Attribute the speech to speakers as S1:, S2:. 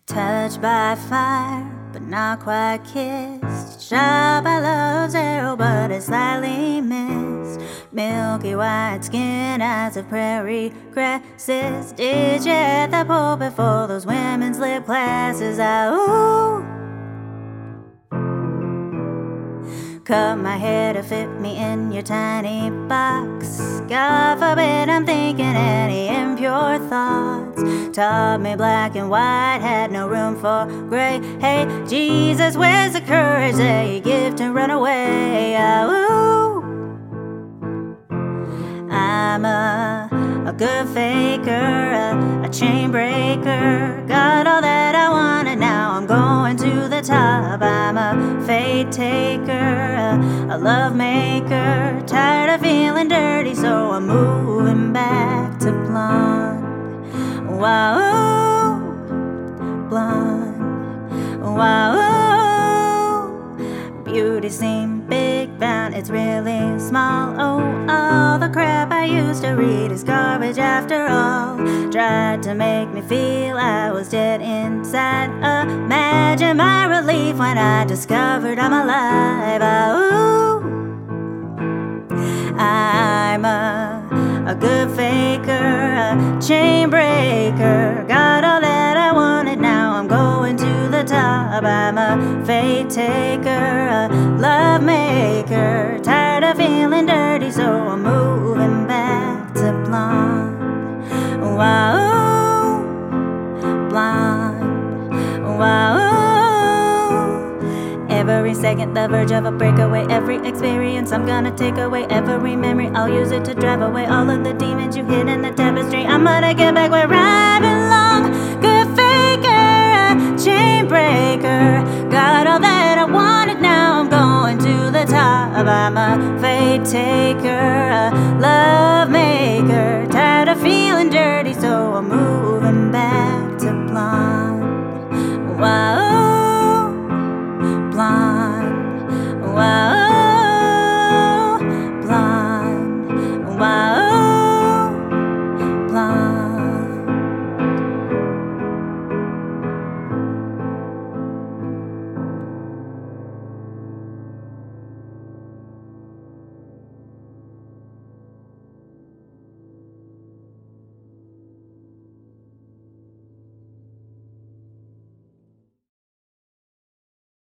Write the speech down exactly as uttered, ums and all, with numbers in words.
S1: Touched by fire, but not quite kissed. Shot by love's arrow, but it's slightly missed. Milky white skin, eyes of prairie grasses. Did you at the pulpit for those women's lip glasses? I ooh. Cut my hair to fit me in your tiny box. God forbid I'm thinking any impure thoughts. Taught me black and white, had no room for gray. Hey, Jesus, where's the courage that you give to run away? Ah, ooh. I'm a, a good faker, a, a chain breaker. Got all that I wanted, now I'm going to the top. I'm a fate taker, a, a love maker. Tired of feeling dirty, so I'm moving back to blonde. Wow, blonde. Wow, beauty seemed big, found it's really small. Oh, all the crap I used to read is garbage after all. Tried to make me feel I was dead inside. Imagine my relief when I discovered I'm alive. Oh, I'm a, a good faker, a chain breaker. Got all that I wanted, now I'm going to the top. I'm a fate taker, a love maker. Tired of feeling dirty, so I'm moving back to blonde. Wow, blonde. Wow. Every second, the verge of a breakaway. Every experience I'm gonna take away. Every memory, I'll use it to drive away all of the demons you hid in the tapestry. I'm gonna get back where I belong. Good faker, chain breaker. Got all that I wanted, now I'm going to the top. I'm a fate taker, a love maker.